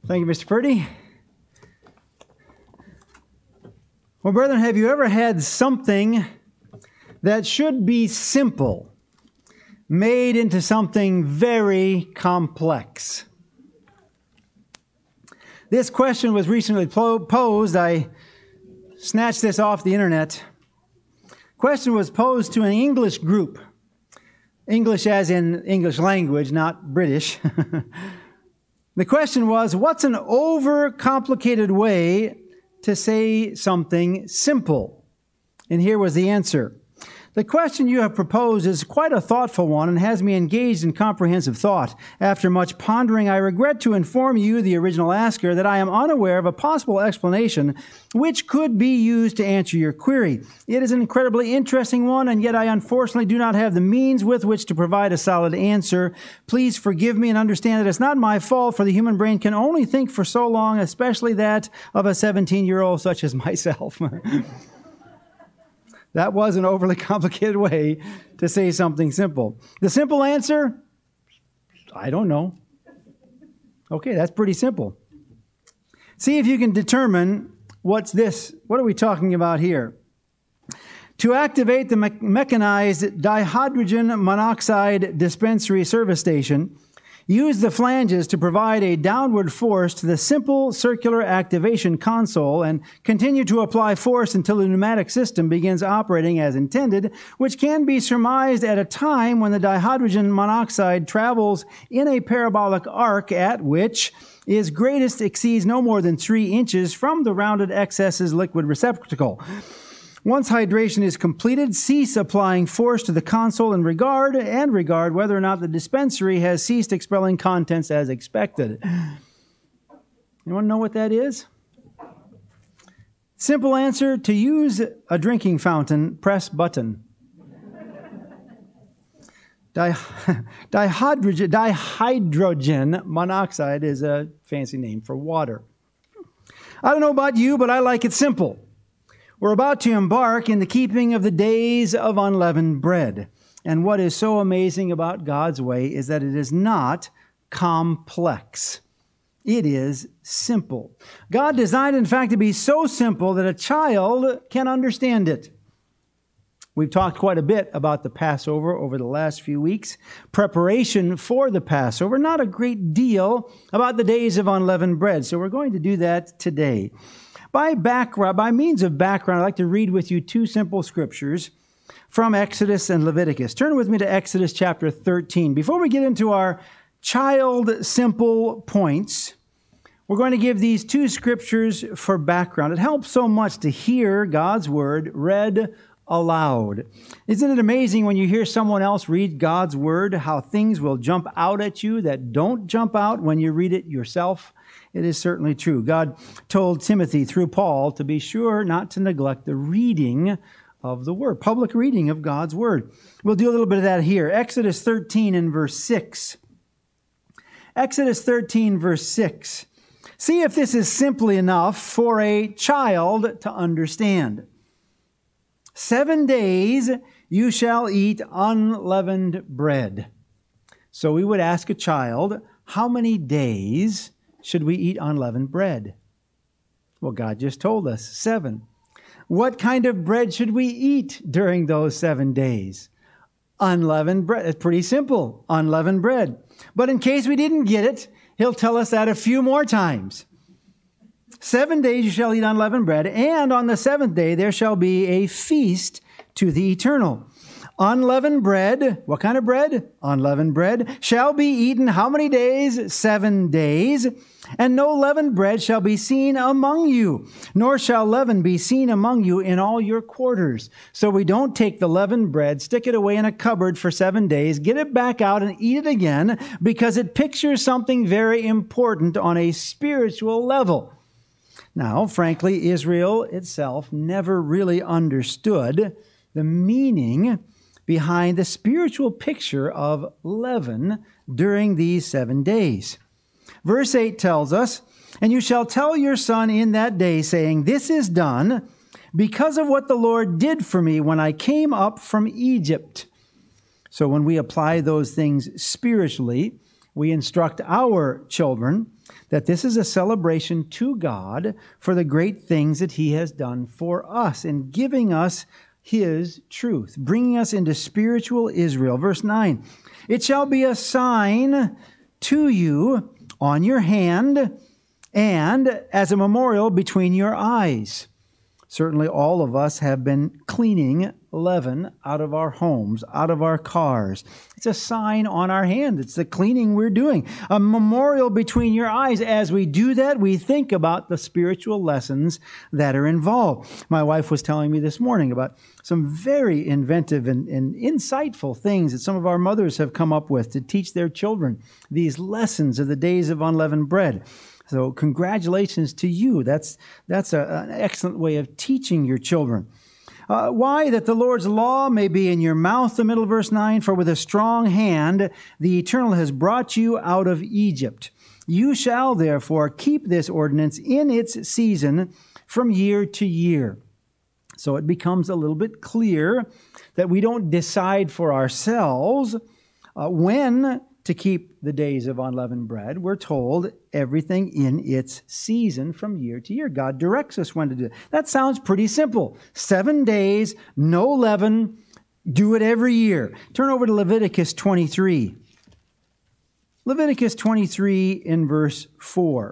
Thank you, Mr. Purdy. Well, brethren, have you ever had something that should be simple made into something very complex? This question was recently posed. I snatched this off the internet. Question was posed to an English group. English as in English language, not British. The question was, what's an overcomplicated way to say something simple? And here was the answer. The question you have proposed is quite a thoughtful one and has me engaged in comprehensive thought. After much pondering, I regret to inform you, the original asker, that I am unaware of a possible explanation which could be used to answer your query. It is an incredibly interesting one, and yet I unfortunately do not have the means with which to provide a solid answer. Please forgive me and understand that it's not my fault, for the human brain can only think for so long, especially that of a 17-year-old such as myself. That was an overly complicated way to say something simple. The simple answer? I don't know. Okay, that's pretty simple. See if you can determine what's this. What are we talking about here? To activate the mechanized dihydrogen monoxide dispensary service station, use the flanges to provide a downward force to the simple circular activation console and continue to apply force until the pneumatic system begins operating as intended, which can be surmised at a time when the dihydrogen monoxide travels in a parabolic arc at which is greatest exceeds no more than 3 inches from the rounded excess's liquid receptacle. Once hydration is completed, cease applying force to the console and regard whether or not the dispensary has ceased expelling contents as expected. You want to know what that is? Simple answer: to use a drinking fountain, press button. Dihydrogen monoxide is a fancy name for water. I don't know about you, but I like it simple. We're about to embark in the keeping of the days of unleavened bread. And what is so amazing about God's way is that it is not complex. It is simple. God designed, in fact, to be so simple that a child can understand it. We've talked quite a bit about the Passover over the last few weeks. Preparation for the Passover, not a great deal about the days of unleavened bread. So we're going to do that today. By means of background, I'd like to read with you 2 simple scriptures from Exodus and Leviticus. Turn with me to Exodus chapter 13. Before we get into our child simple points, we're going to give these 2 scriptures for background. It helps so much to hear God's word read aloud. Isn't it amazing when you hear someone else read God's word, how things will jump out at you that don't jump out when you read it yourself? It is certainly true. God told Timothy through Paul to be sure not to neglect the reading of the Word, public reading of God's Word. We'll do a little bit of that here. Exodus 13 and verse 6. Exodus 13, verse 6. See if this is simply enough for a child to understand. 7 days you shall eat unleavened bread. So we would ask a child, how many days should we eat unleavened bread? Well, God just told us, 7. What kind of bread should we eat during those 7 days? Unleavened bread. It's pretty simple. Unleavened bread. But in case we didn't get it, He'll tell us that a few more times. 7 days you shall eat unleavened bread, and on the 7th day there shall be a feast to the eternal. Unleavened bread, what kind of bread? Unleavened bread, shall be eaten how many days? 7 days. And no leavened bread shall be seen among you, nor shall leaven be seen among you in all your quarters. So we don't take the leavened bread, stick it away in a cupboard for 7 days, get it back out and eat it again, because it pictures something very important on a spiritual level. Now, frankly, Israel itself never really understood the meaning behind the spiritual picture of leaven during these 7 days. Verse 8 tells us, and you shall tell your son in that day, saying, this is done because of what the Lord did for me when I came up from Egypt. So when we apply those things spiritually, We instruct our children that this is a celebration to God for the great things that He has done for us in giving us His truth, bringing us into spiritual Israel. Verse 9, it shall be a sign to you on your hand and as a memorial between your eyes. Certainly all of us have been cleaning leaven out of our homes, out of our cars. It's a sign on our hand. It's the cleaning we're doing. A memorial between your eyes. As we do that, we think about the spiritual lessons that are involved. My wife was telling me this morning about some very inventive and insightful things that some of our mothers have come up with to teach their children these lessons of the days of unleavened bread. So congratulations to you. That's an excellent way of teaching your children. Why? That the Lord's law may be in your mouth, the middle of verse 9, for with a strong hand the Eternal has brought you out of Egypt. You shall therefore keep this ordinance in its season from year to year. So it becomes a little bit clear that we don't decide for ourselves when to keep the days of unleavened bread. We're told everything in its season from year to year. God directs us when to do it. That sounds pretty simple. 7 days, no leaven, do it every year. Turn over to Leviticus 23. Leviticus 23 in verse 4.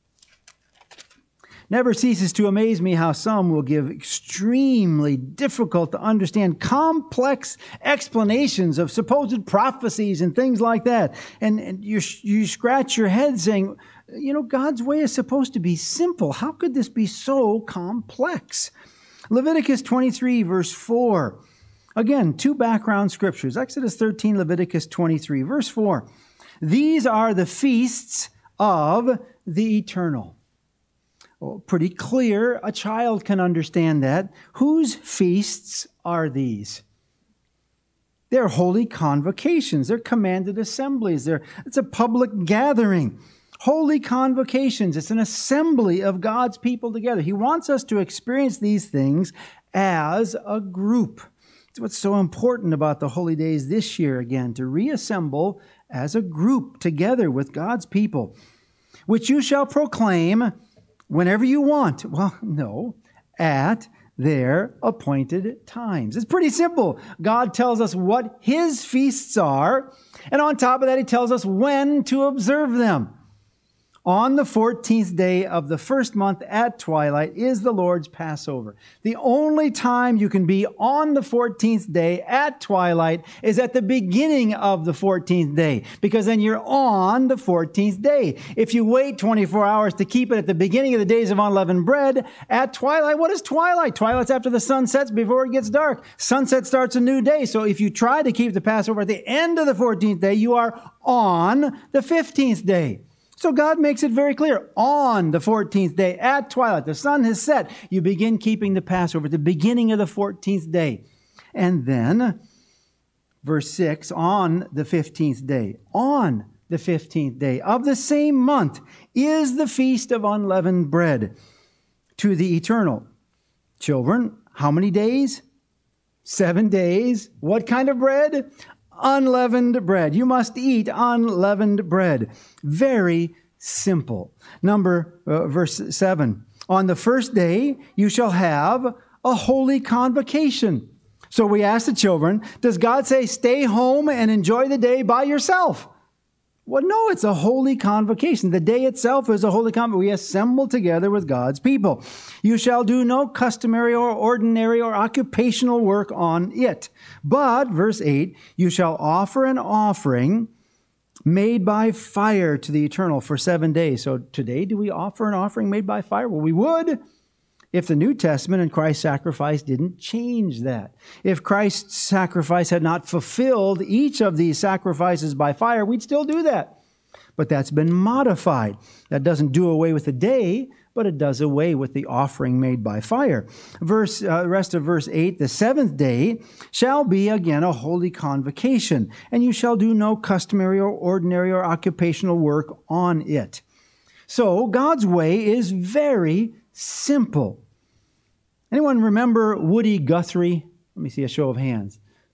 Never ceases to amaze me how some will give extremely difficult to understand, complex explanations of supposed prophecies and things like that. And you scratch your head saying, God's way is supposed to be simple. How could this be so complex? Leviticus 23, verse 4. Again, two background scriptures. Exodus 13, Leviticus 23, verse 4. These are the feasts of the Eternal. Well, pretty clear. A child can understand that. Whose feasts are these? They're holy convocations. They're commanded assemblies. It's a public gathering. Holy convocations. It's an assembly of God's people together. He wants us to experience these things as a group. It's what's so important about the holy days this year again, to reassemble as a group together with God's people, which you shall proclaim whenever you want. Well, no, at their appointed times. It's pretty simple. God tells us what His feasts are, and on top of that, He tells us when to observe them. On the 14th day of the first month at twilight is the Lord's Passover. The only time you can be on the 14th day at twilight is at the beginning of the 14th day, because then you're on the 14th day. If you wait 24 hours to keep it at the beginning of the days of unleavened bread, at twilight, what is twilight? Twilight's after the sun sets, before it gets dark. Sunset starts a new day. So if you try to keep the Passover at the end of the 14th day, you are on the 15th day. So God makes it very clear. On the 14th day at twilight, the sun has set, you begin keeping the Passover at the beginning of the 14th day. And then, verse 6, on the 15th day, on the 15th day of the same month is the feast of unleavened bread to the Eternal. Children, how many days? 7 days. What kind of bread? Unleavened bread. You must eat unleavened bread. Very simple. Verse 7. On the first day, you shall have a holy convocation. So we ask the children, does God say, stay home and enjoy the day by yourself? Well, no, it's a holy convocation. The day itself is a holy convocation. We assemble together with God's people. You shall do no customary or ordinary or occupational work on it. But, verse 8, you shall offer an offering made by fire to the Eternal for 7 days. So today, do we offer an offering made by fire? Well, we would, if the New Testament and Christ's sacrifice didn't change that. If Christ's sacrifice had not fulfilled each of these sacrifices by fire, we'd still do that. But that's been modified. That doesn't do away with the day, but it does away with the offering made by fire. Rest of verse 8, the seventh day shall be again a holy convocation, and you shall do no customary or ordinary or occupational work on it. So God's way is very simple. Anyone remember Woody Guthrie? Let me see a show of hands.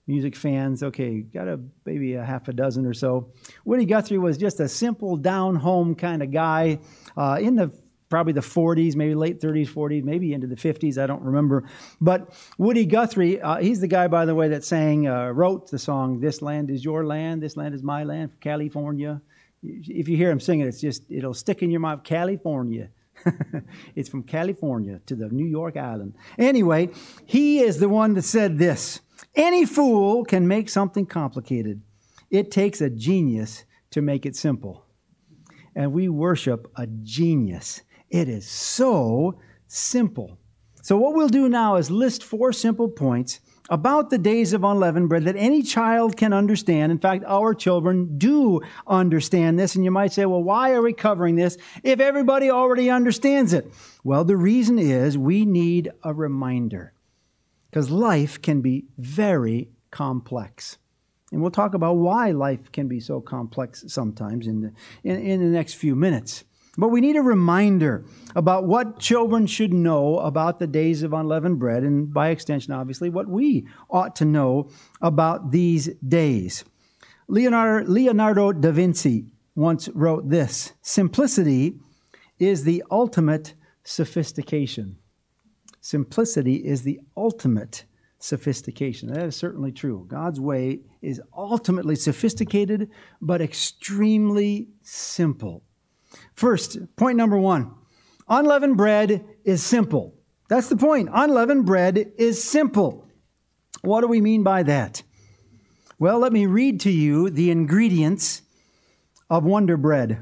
Music fans, okay, got maybe a half a dozen or so. Woody Guthrie was just a simple, down-home kind of guy in probably the 40s, maybe late 30s, 40s, maybe into the 50s, I don't remember. But Woody Guthrie, he's the guy, by the way, that wrote the song, "This Land Is Your Land, This Land Is My Land," California. If you hear him sing it, it'll stick in your mouth, California. It's from California to the New York Island. Anyway, he is the one that said this: "Any fool can make something complicated. It takes a genius to make it simple." And we worship a genius. It is so simple. So what we'll do now is list 4 simple points about the days of unleavened bread that any child can understand. In fact, our children do understand this. And you might say, well, why are we covering this if everybody already understands it? Well, the reason is we need a reminder, because life can be very complex. And we'll talk about why life can be so complex sometimes in the next few minutes. But we need a reminder about what children should know about the days of unleavened bread, and by extension, obviously, what we ought to know about these days. Leonardo da Vinci once wrote this: "Simplicity is the ultimate sophistication." Simplicity is the ultimate sophistication. That is certainly true. God's way is ultimately sophisticated, but extremely simple. First, point number 1, unleavened bread is simple. That's the point. Unleavened bread is simple. What do we mean by that? Well, let me read to you the ingredients of Wonder Bread.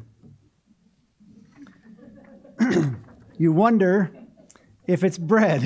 You wonder if it's bread.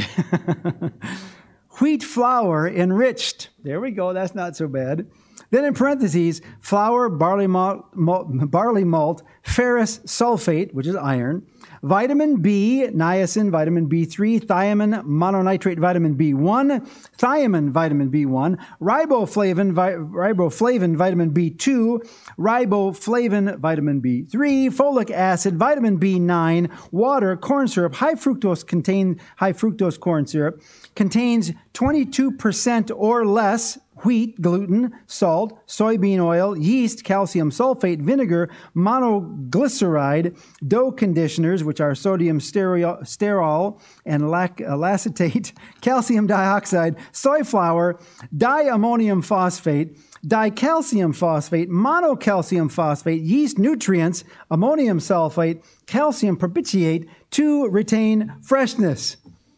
Wheat flour enriched. There we go. That's not so bad. Then in parentheses, flour, barley malt, ferrous sulfate, which is iron, vitamin B, niacin, vitamin B3, thiamine, mononitrate, vitamin B1, thiamine, vitamin B1, riboflavin, vitamin B2, riboflavin, vitamin B3, folic acid, vitamin B9, water, corn syrup, high fructose corn syrup, contains 22% or less wheat, gluten, salt, soybean oil, yeast, calcium sulfate, vinegar, monoglyceride, dough conditioners, which are sodium sterol and lacetate, calcium dioxide, soy flour, diammonium phosphate, dicalcium phosphate, monocalcium phosphate, yeast nutrients, ammonium sulfate, calcium propitiate to retain freshness.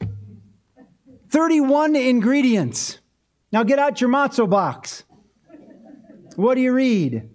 31 ingredients. Now get out your matzo box. What do you read?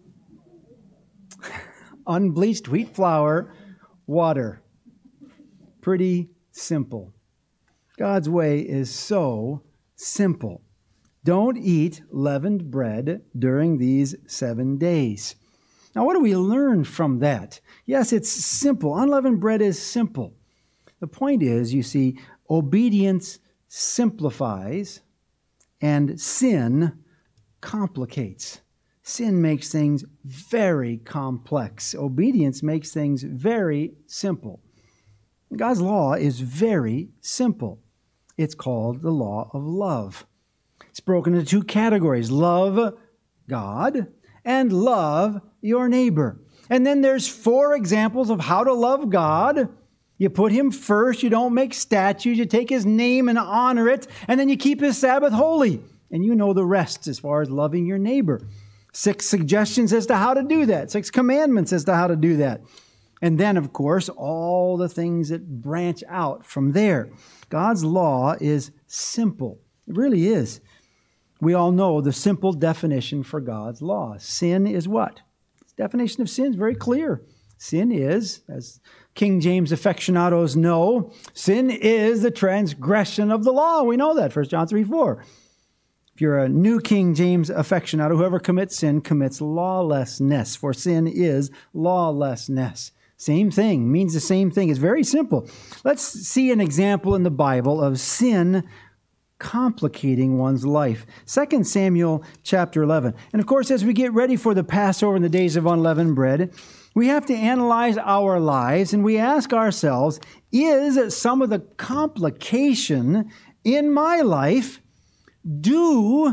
Unbleached wheat flour, water. Pretty simple. God's way is so simple. Don't eat leavened bread during these 7 days. Now, what do we learn from that? Yes, it's simple. Unleavened bread is simple. The point is, you see, obedience simplifies and sin complicates. Sin makes things very complex. Obedience makes things very simple. God's law is very simple. It's called the law of love. It's broken into 2 categories: love God and love your neighbor. And then there's 4 examples of how to love God. You put Him first. You don't make statues. You take His name and honor it. And then you keep His Sabbath holy. And you know the rest as far as loving your neighbor. 6 suggestions as to how to do that. 6 commandments as to how to do that. And then, of course, all the things that branch out from there. God's law is simple. It really is. We all know the simple definition for God's law. Sin is what? The definition of sin is very clear. Sin is, as King James aficionados know, sin is the transgression of the law. We know that, 1 John 3:4. If you're a New King James aficionado, whoever commits sin commits lawlessness, for sin is lawlessness. Same thing, means the same thing. It's very simple. Let's see an example in the Bible of sin complicating one's life. 2 Samuel chapter 11. And of course, as we get ready for the Passover and the days of unleavened bread, we have to analyze our lives and we ask ourselves, is some of the complication in my life due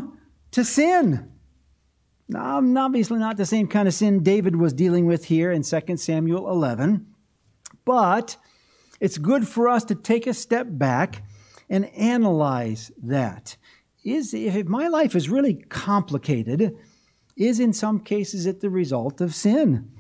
to sin. Now, obviously not the same kind of sin David was dealing with here in 2 Samuel 11, but it's good for us to take a step back and analyze that. If my life is really complicated, is in some cases it the result of sin?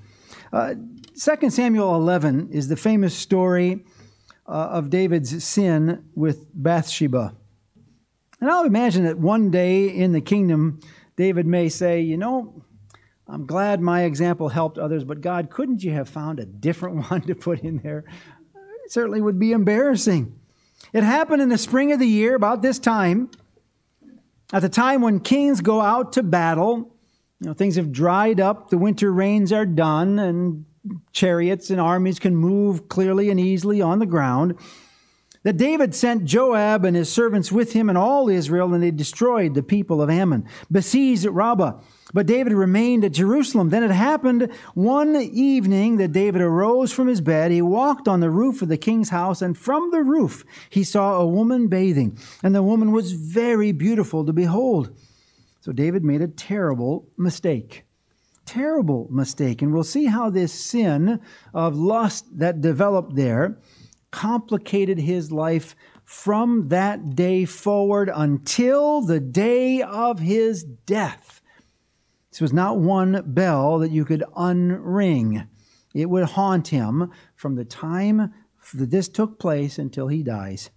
2 Samuel 11 is the famous story of David's sin with Bathsheba. And I'll imagine that one day in the kingdom, David may say, I'm glad my example helped others, but God, couldn't you have found a different one to put in there? It certainly would be embarrassing. It happened in the spring of the year, about this time, at the time when kings go out to battle. Things have dried up, the winter rains are done, and chariots and armies can move clearly and easily on the ground. That David sent Joab and his servants with him and all Israel, and they destroyed the people of Ammon, besieged Rabbah. But David remained at Jerusalem. Then it happened one evening that David arose from his bed. He walked on the roof of the king's house, and from the roof he saw a woman bathing, and the woman was very beautiful to behold. So David made a terrible mistake. Terrible mistake. And we'll see how this sin of lust that developed there complicated his life from that day forward until the day of his death. This was not one bell that you could unring. It would haunt him from the time that this took place until he dies.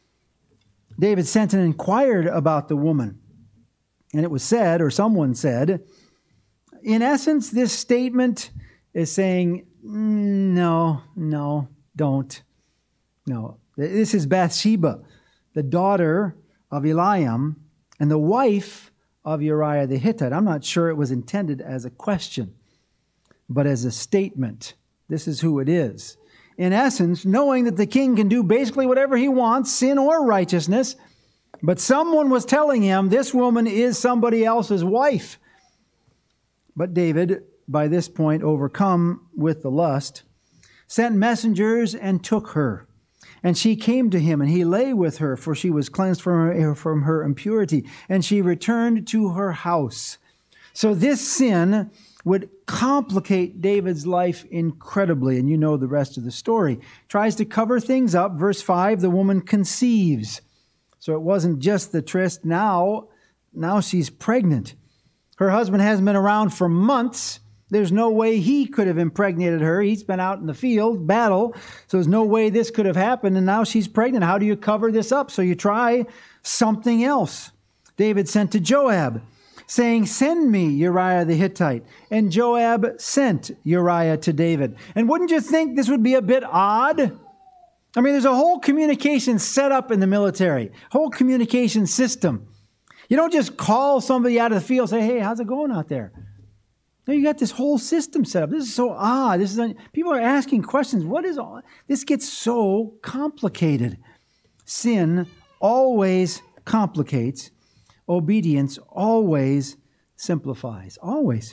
David sent and inquired about the woman. And it was said, or someone said, in essence, this statement is saying, no, don't. No, this is Bathsheba, the daughter of Eliam and the wife of Uriah the Hittite. I'm not sure it was intended as a question, but as a statement. This is who it is. In essence, knowing that the king can do basically whatever he wants, sin or righteousness, but someone was telling him this woman is somebody else's wife. But David, by this point overcome with the lust, sent messengers and took her. And she came to him, and he lay with her, for she was cleansed from her impurity, and she returned to her house. So this sin would complicate David's life incredibly, and you know the rest of the story. Tries to cover things up. Verse 5, the woman conceives. So it wasn't just the tryst. Now she's pregnant. Her husband hasn't been around for months. There's no way he could have impregnated her. He's been out in the field, battle, so there's no way this could have happened, and now she's pregnant. How do you cover this up? So you try something else. David sent to Joab, saying, send me Uriah the Hittite. And Joab sent Uriah to David. And wouldn't you think this would be a bit odd? I mean, there's a whole communication set up in the military, whole communication system. You don't just call somebody out of the field and say, hey, how's it going out there? No, you got this whole system set up. This is so odd. People are asking questions. What is all? This gets so complicated. Sin always complicates. Obedience always simplifies. Always.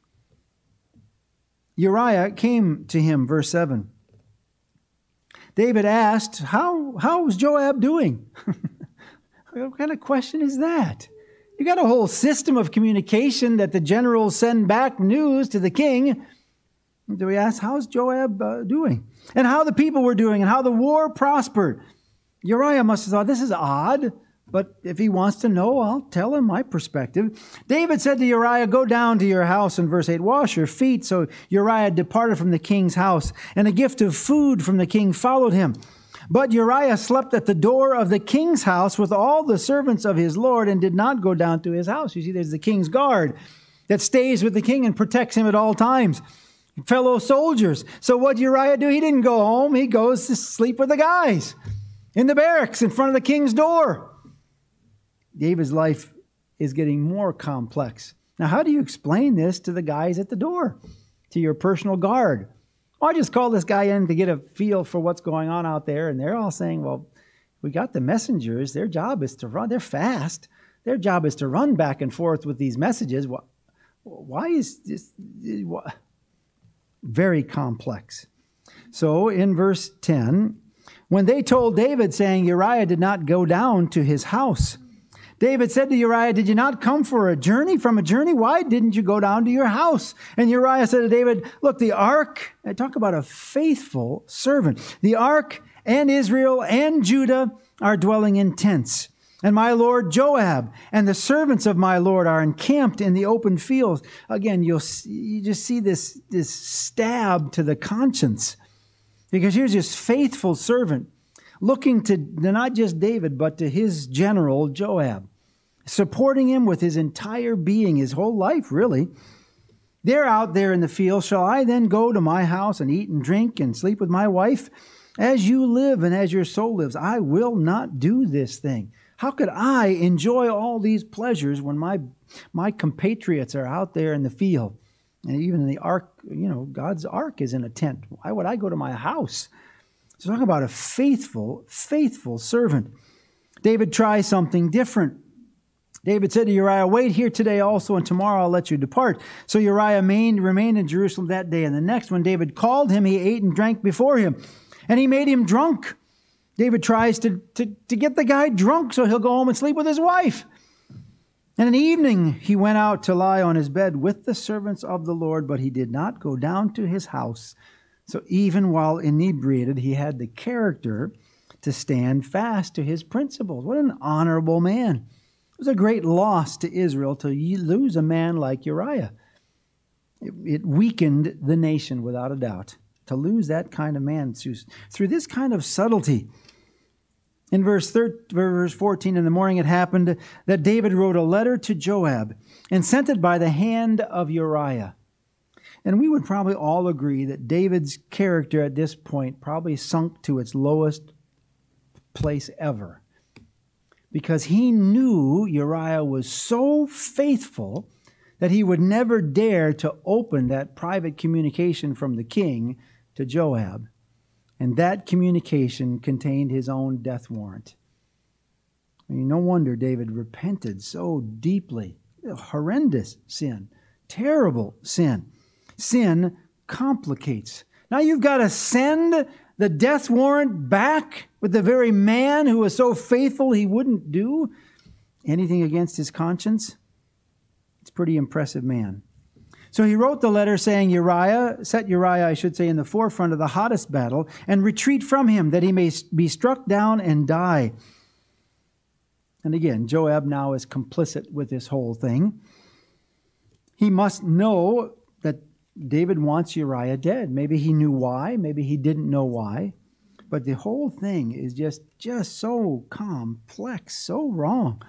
Uriah came to him, verse 7. David asked, how's Joab doing? What kind of question is that? You got a whole system of communication that the generals send back news to the king. Do we ask, how's Joab doing? And how the people were doing and how the war prospered. Uriah must have thought, this is odd, but if he wants to know, I'll tell him my perspective. David said to Uriah, go down to your house, in verse 8, wash your feet. So Uriah departed from the king's house, and a gift of food from the king followed him. But Uriah slept at the door of the king's house with all the servants of his lord and did not go down to his house. You see, there's the king's guard that stays with the king and protects him at all times. Fellow soldiers. So what did Uriah do? He didn't go home. He goes to sleep with the guys in the barracks in front of the king's door. David's life is getting more complex. Now, how do you explain this to the guys at the door, to your personal guard? I just called this guy in to get a feel for what's going on out there, and they're all saying, well, we got the messengers. Their job is to run. They're fast. Their job is to run back and forth with these messages. Why is this? Very complex. So in verse 10, when they told David, saying, Uriah did not go down to his house, David said to Uriah, did you not come from a journey? Why didn't you go down to your house? And Uriah said to David, look, the ark, I talk about a faithful servant. The ark and Israel and Judah are dwelling in tents. And my lord Joab and the servants of my lord are encamped in the open fields. Again, you just see this stab to the conscience. Because here's this faithful servant looking to not just David, but to his general Joab, supporting him with his entire being, his whole life, really. They're out there in the field. Shall I then go to my house and eat and drink and sleep with my wife? As you live and as your soul lives, I will not do this thing. How could I enjoy all these pleasures when my compatriots are out there in the field? And even in the ark, God's ark is in a tent. Why would I go to my house? So talk about a faithful, faithful servant. David tries something different. David said to Uriah, wait here today also, and tomorrow I'll let you depart. So Uriah remained in Jerusalem that day. And the next, when David called him, he ate and drank before him. And he made him drunk. David tries to get the guy drunk so he'll go home and sleep with his wife. And in the evening, he went out to lie on his bed with the servants of the Lord, but he did not go down to his house. So even while inebriated, he had the character to stand fast to his principles. What an honorable man. It was a great loss to Israel to lose a man like Uriah. It weakened the nation without a doubt, to lose that kind of man through this kind of subtlety. In verse 14, in the morning it happened that David wrote a letter to Joab and sent it by the hand of Uriah. And we would probably all agree that David's character at this point probably sunk to its lowest place ever. Because he knew Uriah was so faithful that he would never dare to open that private communication from the king to Joab. And that communication contained his own death warrant. I mean, no wonder David repented so deeply. Horrendous sin. Terrible sin. Sin complicates. Now you've got to send the death warrant back with the very man who was so faithful he wouldn't do anything against his conscience. It's a pretty impressive man. So he wrote the letter saying, set Uriah, in the forefront of the hottest battle and retreat from him that he may be struck down and die. And again, Joab now is complicit with this whole thing. He must know that David wants Uriah dead. Maybe he knew why. Maybe he didn't know why. But the whole thing is just so complex, so wrong.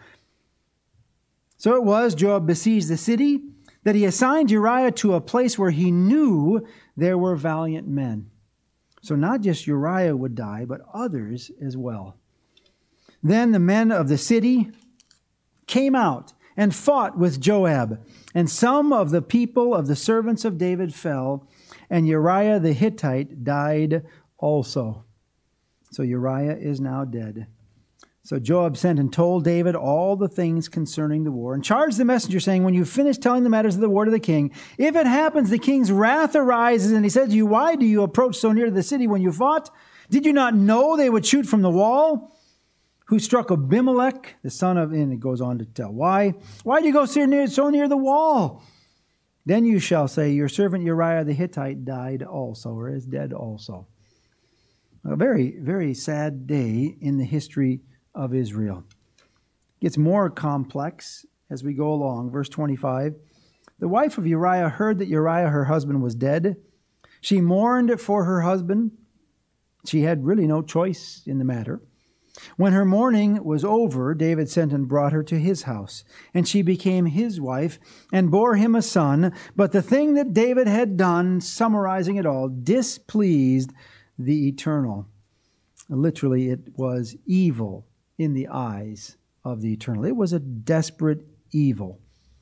So it was, Joab besieged the city, that he assigned Uriah to a place where he knew there were valiant men. So not just Uriah would die, but others as well. Then the men of the city came out and fought with Joab, and some of the people of the servants of David fell, and Uriah the Hittite died also. So Uriah is now dead. So Joab sent and told David all the things concerning the war, and charged the messenger, saying, when you finish telling the matters of the war to the king, if it happens the king's wrath arises, and he says to you, why do you approach so near to the city when you fought? Did you not know they would shoot from the wall? Who struck Abimelech, the son of, and it goes on to tell why. Why do you go so near the wall? Then you shall say, your servant Uriah the Hittite died also, or is dead also. A very, very sad day in the history of Israel. It gets more complex as we go along. Verse 25. The wife of Uriah heard that Uriah, her husband, was dead. She mourned for her husband. She had really no choice in the matter. When her mourning was over, David sent and brought her to his house, and she became his wife and bore him a son. But the thing that David had done, summarizing it all, displeased the Eternal. Literally, it was evil in the eyes of the Eternal. It was a desperate evil.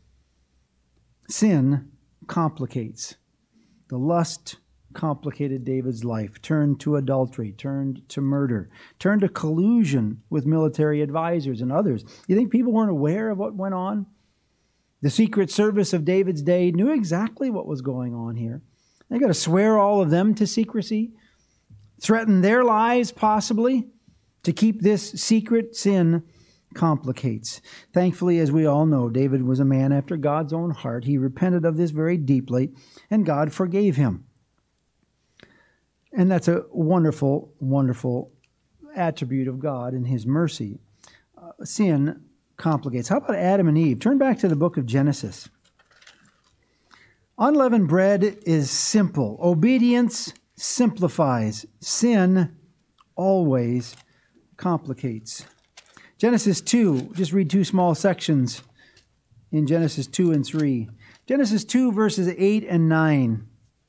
Sin complicates. The lust complicated David's life, turned to adultery, turned to murder, turned to collusion with military advisors and others. You think people weren't aware of what went on? The Secret Service of David's day knew exactly what was going on here. They got to swear all of them to secrecy, threaten their lives possibly, to keep this secret sin complicates. Thankfully, as we all know, David was a man after God's own heart. He repented of this very deeply, and God forgave him. And that's a wonderful, wonderful attribute of God and His mercy. Sin complicates. How about Adam and Eve? Turn back to the book of Genesis. Unleavened bread is simple. Obedience simplifies. Sin always complicates. Genesis 2, just read two small sections in Genesis 2 and 3. Genesis 2, verses 8 and 9.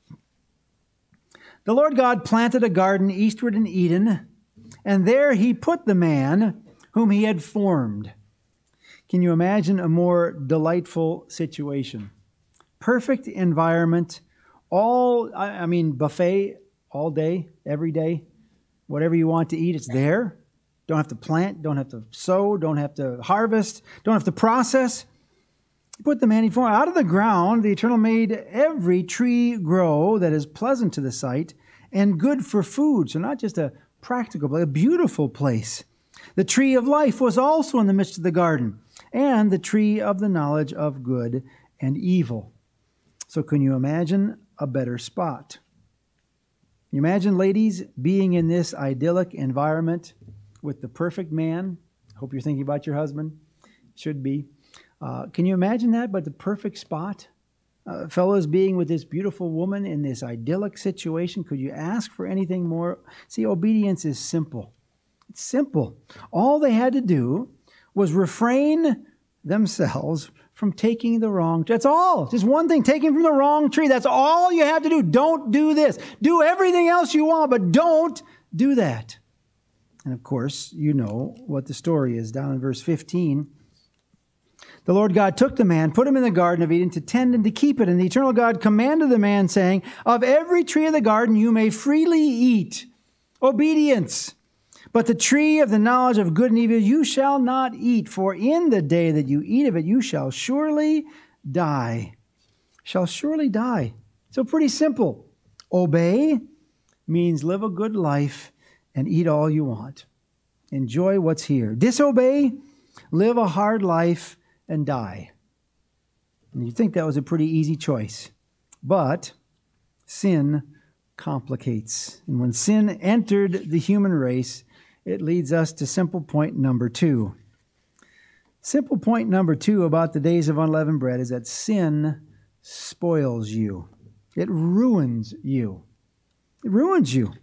The Lord God planted a garden eastward in Eden, and there He put the man whom He had formed. Can you imagine a more delightful situation? Perfect environment, buffet all day, every day. Whatever you want to eat, it's there. Don't have to plant, don't have to sow, don't have to harvest, don't have to process. He put the man He formed. Out of the ground, the Eternal made every tree grow that is pleasant to the sight and good for food. So not just a practical, but a beautiful place. The tree of life was also in the midst of the garden, and the tree of the knowledge of good and evil. So can you imagine a better spot? You imagine, ladies, being in this idyllic environment with the perfect man. Hope you're thinking about your husband. Should be. Can you imagine that, but the perfect spot? Fellows, being with this beautiful woman in this idyllic situation, could you ask for anything more? See, obedience is simple. It's simple. All they had to do was refrain themselves from taking the wrong. That's all. Just one thing, taking from the wrong tree. That's all you have to do. Don't do this. Do everything else you want, but don't do that. And of course, you know what the story is down in verse 15. The Lord God took the man, put him in the Garden of Eden to tend and to keep it. And the Eternal God commanded the man, saying, of every tree of the garden you may freely eat. Obedience. But the tree of the knowledge of good and evil you shall not eat, for in the day that you eat of it you shall surely die. Shall surely die. So pretty simple. Obey means live a good life and eat all you want. Enjoy what's here. Disobey, live a hard life and die. And you'd think that was a pretty easy choice. But sin complicates. And when sin entered the human race, it leads us to simple point number 2. Simple point number 2 about the days of unleavened bread is that sin spoils you. It ruins you. It ruins you.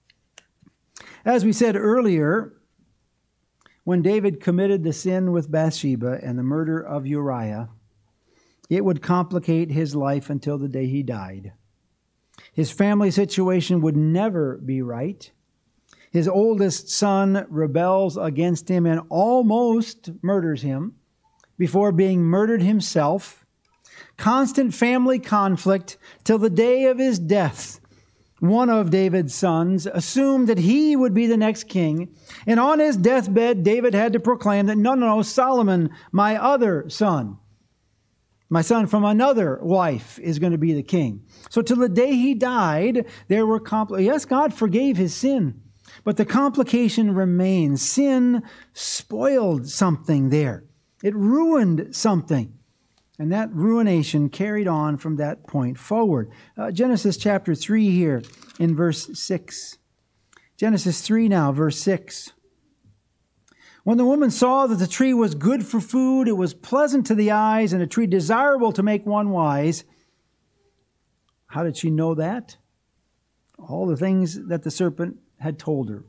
As we said earlier, when David committed the sin with Bathsheba and the murder of Uriah, it would complicate his life until the day he died. His family situation would never be right. His oldest son rebels against him and almost murders him before being murdered himself. Constant family conflict till the day of his death. One of David's sons assumed that he would be the next king. And on his deathbed, David had to proclaim that, no, Solomon, my other son, my son from another wife, is going to be the king. So till the day he died, there were yes, God forgave his sin, but the complication remains. Sin spoiled something there. It ruined something. And that ruination carried on from that point forward. Genesis chapter 3 here in verse 6. Genesis 3 now, verse 6. When the woman saw that the tree was good for food, it was pleasant to the eyes, and a tree desirable to make one wise. How did she know that? All the things that the serpent had told her.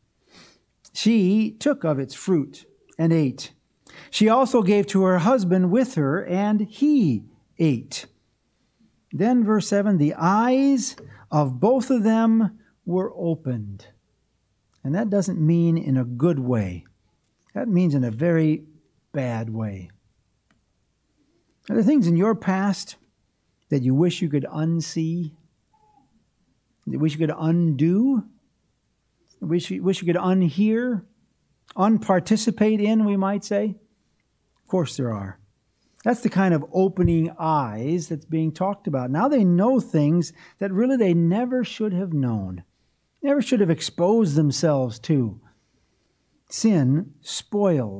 She took of its fruit and ate. She also gave to her husband with her, and he ate. Then verse 7, the eyes of both of them were opened. And that doesn't mean in a good way. That means in a very bad way. Are there things in your past that you wish you could unsee? That you wish you could undo? Wish you could unhear? Unparticipate in, we might say? Of course there are. That's the kind of opening eyes that's being talked about. Now they know things that really they never should have known, never should have exposed themselves to. Sin spoils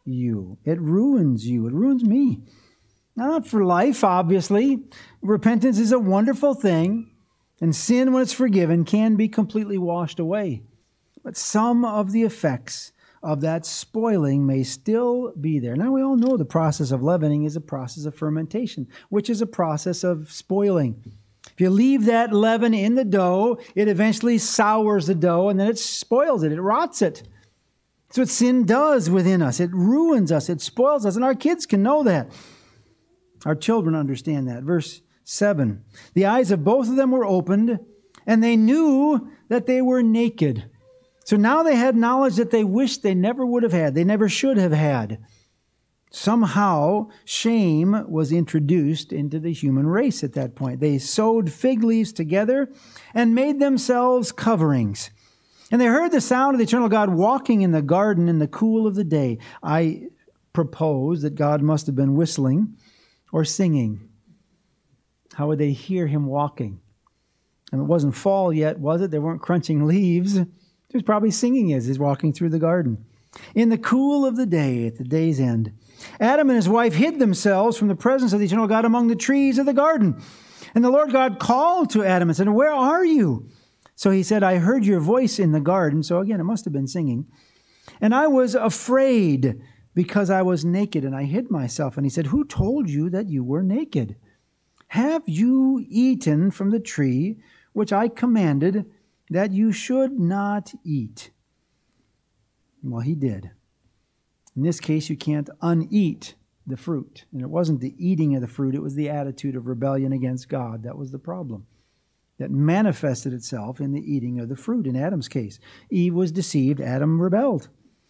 you. It ruins you. It ruins me. Not for life, obviously. Repentance is a wonderful thing, and sin, when it's forgiven, can be completely washed away. But some of the effects of that spoiling may still be there. Now, we all know the process of leavening is a process of fermentation, which is a process of spoiling. If you leave that leaven in the dough, it eventually sours the dough, and then it spoils it. It rots it. That's what sin does within us. It ruins us. It spoils us. And our kids can know that. Our children understand that. Verse 7. The eyes of both of them were opened, and they knew that they were naked. So now they had knowledge that they wished they never would have had. They never should have had. Somehow, shame was introduced into the human race at that point. They sewed fig leaves together and made themselves coverings. And they heard the sound of the eternal God walking in the garden in the cool of the day. I propose that God must have been whistling or singing. How would they hear him walking? And it wasn't fall yet, was it? They weren't crunching leaves. He was probably singing as he's walking through the garden. In the cool of the day, at the day's end, Adam and his wife hid themselves from the presence of the eternal God among the trees of the garden. And the Lord God called to Adam and said, "Where are you?" So he said, "I heard your voice in the garden." So again, it must have been singing. "And I was afraid because I was naked and I hid myself." And he said, "Who told you that you were naked? Have you eaten from the tree which I commanded that you should not eat?" Well, he did. In this case, you can't uneat the fruit. And it wasn't the eating of the fruit, it was the attitude of rebellion against God. That was the problem. That manifested itself in the eating of the fruit in Adam's case. Eve was deceived, Adam rebelled.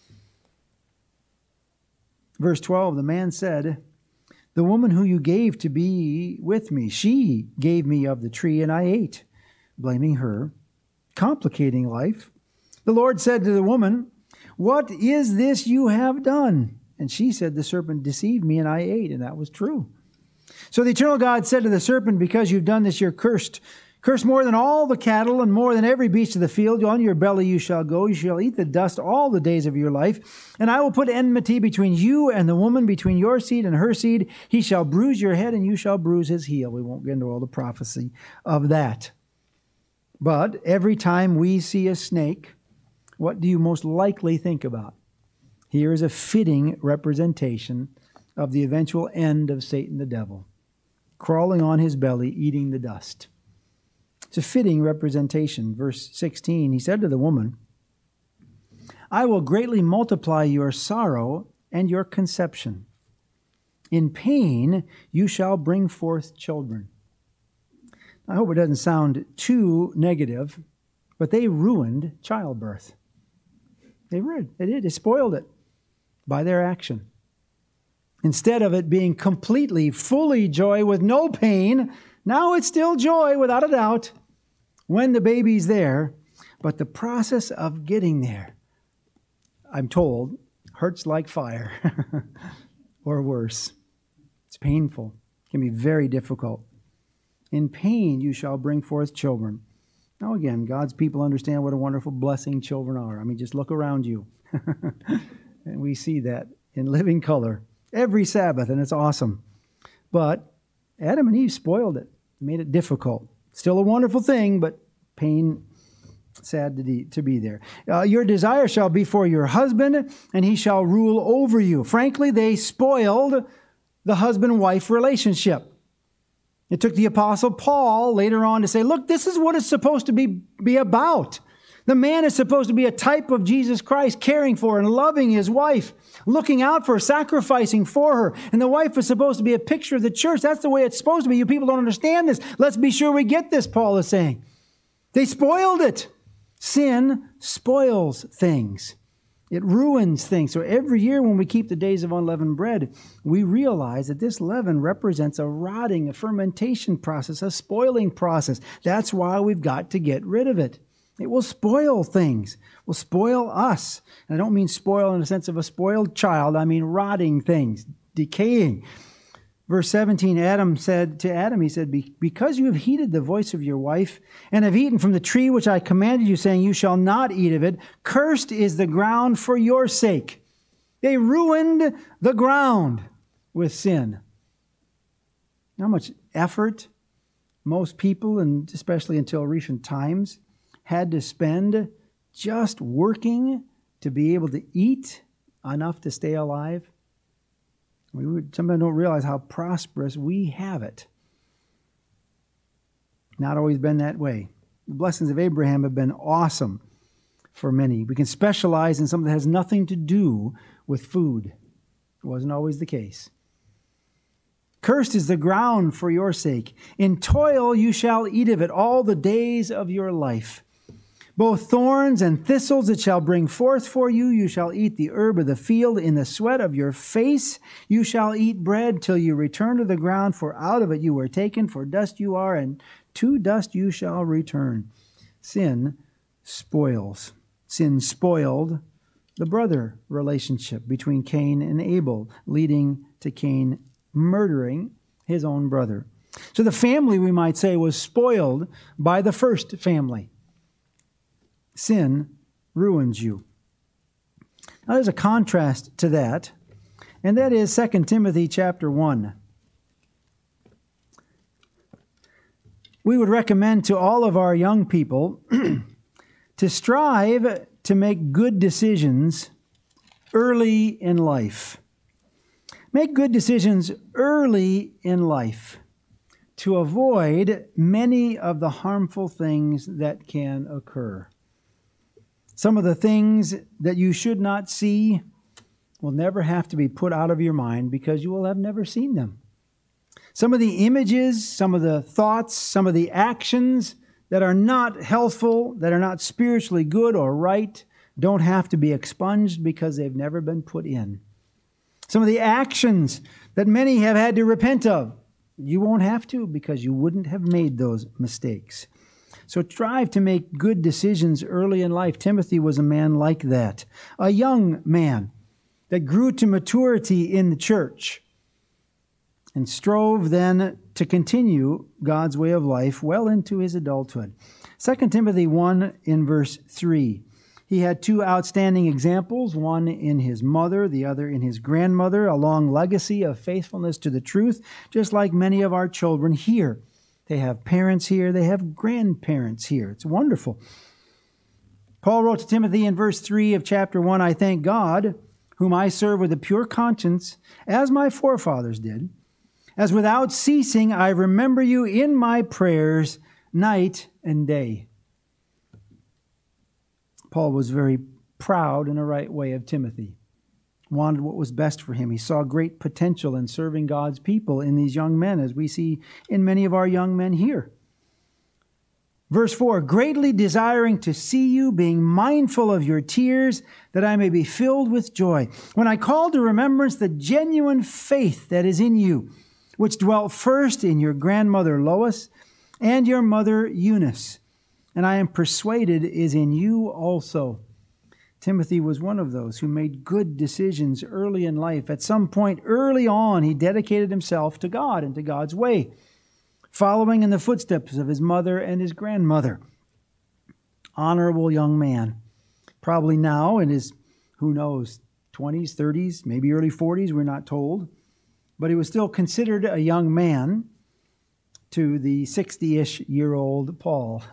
Verse 12, the man said, "The woman who you gave to be with me, she gave me of the tree and I ate," blaming her, complicating life. The Lord said to the woman, "What is this you have done?" And she said, "The serpent deceived me and I ate," and that was true. So the eternal God said to the serpent, "Because you've done this, you're cursed. Cursed more than all the cattle and more than every beast of the field. On your belly you shall go. You shall eat the dust all the days of your life. And I will put enmity between you and the woman, between your seed and her seed. He shall bruise your head and you shall bruise his heel." We won't get into all the prophecy of that. But every time we see a snake, what do you most likely think about? Here is a fitting representation of the eventual end of Satan the devil, crawling on his belly, eating the dust. It's a fitting representation. Verse 16, he said to the woman, "I will greatly multiply your sorrow and your conception. In pain you shall bring forth children." I hope it doesn't sound too negative, but they ruined childbirth. They did. They spoiled it by their action. Instead of it being completely, fully joy with no pain, now it's still joy without a doubt when the baby's there. But the process of getting there, I'm told, hurts like fire or worse. It's painful. It can be very difficult. In pain you shall bring forth children. Now again, God's people understand what a wonderful blessing children are. I mean, just look around you. And we see that in living color every Sabbath, and it's awesome. But Adam and Eve spoiled it, made it difficult. Still a wonderful thing, but pain, sad to be there. Your desire shall be for your husband, and he shall rule over you. Frankly, they spoiled the husband-wife relationship. It took the Apostle Paul later on to say, look, this is what it's supposed to be about. The man is supposed to be a type of Jesus Christ, caring for and loving his wife, looking out for her, sacrificing for her. And the wife is supposed to be a picture of the church. That's the way it's supposed to be. You people don't understand this. Let's be sure we get this, Paul is saying. They spoiled it. Sin spoils things. It ruins things. So every year when we keep the days of unleavened bread, we realize that this leaven represents a rotting, a fermentation process, a spoiling process. That's why we've got to get rid of it. It will spoil things, will spoil us. And I don't mean spoil in the sense of a spoiled child. I mean rotting things, decaying. Verse 17, Adam said to Adam, he said, "Because you have heeded the voice of your wife and have eaten from the tree which I commanded you, saying, you shall not eat of it, cursed is the ground for your sake. They ruined the ground with sin. How much effort most people, and especially until recent times, had to spend just working to be able to eat enough to stay alive. We sometimes don't realize how prosperous we have it. Not always been that way. The blessings of Abraham have been awesome for many. We can specialize in something that has nothing to do with food. It wasn't always the case. Cursed is the ground for your sake. In toil you shall eat of it all the days of your life. Both thorns and thistles it shall bring forth for you. You shall eat the herb of the field. In the sweat of your face you shall eat bread till you return to the ground, for out of it you were taken, for dust you are, and to dust you shall return. Sin spoils. Sin spoiled the brother relationship between Cain and Abel, leading to Cain murdering his own brother. So the family, we might say, was spoiled by the first family. Sin ruins you. Now there's a contrast to that, and that is 2 Timothy chapter 1. We would recommend to all of our young people to strive to make good decisions early in life. Make good decisions early in life to avoid many of the harmful things that can occur. Some of the things that you should not see will never have to be put out of your mind because you will have never seen them. Some of the images, some of the thoughts, some of the actions that are not healthful, that are not spiritually good or right, don't have to be expunged because they've never been put in. Some of the actions that many have had to repent of, you won't have to because you wouldn't have made those mistakes. So strive to make good decisions early in life. Timothy was a man like that. A young man that grew to maturity in the church and strove then to continue God's way of life well into his adulthood. 2 Timothy 1 in verse 3. He had two outstanding examples, one in his mother, the other in his grandmother, a long legacy of faithfulness to the truth, just like many of our children here. They have parents here, they have grandparents here. It's wonderful. Paul wrote to Timothy in verse 3 of chapter 1, I thank God, whom I serve with a pure conscience, as my forefathers did, as without ceasing I remember you in my prayers night and day. Paul was very proud in a right way of Timothy, wanted what was best for him. He saw great potential in serving God's people in these young men, as we see in many of our young men here. Verse 4, greatly desiring to see you, being mindful of your tears, that I may be filled with joy. When I call to remembrance the genuine faith that is in you, which dwelt first in your grandmother Lois and your mother Eunice, and I am persuaded is in you also. Timothy was one of those who made good decisions early in life. At some point early on, he dedicated himself to God and to God's way, following in the footsteps of his mother and his grandmother. Honorable young man. Probably now in his, 20s, 30s, maybe early 40s, we're not told. But he was still considered a young man to the 60-ish-year-old Paul.